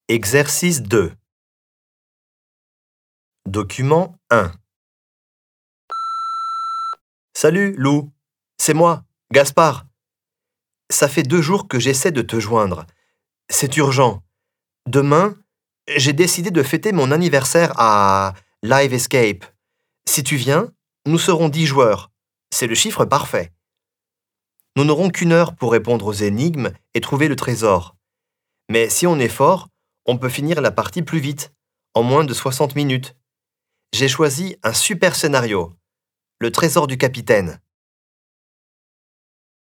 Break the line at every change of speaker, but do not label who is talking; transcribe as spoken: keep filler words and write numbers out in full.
Exercice deux. Document un. Salut, Lou. C'est moi, Gaspard. Ça fait deux jours que j'essaie de te joindre. C'est urgent. Demain, j'ai décidé de fêter mon anniversaire à Live Escape. Si tu viens, nous serons dix joueurs. C'est le chiffre parfait. Nous n'aurons qu'une heure pour répondre aux énigmes et trouver le trésor. Mais si on est fort, on peut finir la partie plus vite, en moins de soixante minutes. J'ai choisi un super scénario. Le trésor du capitaine.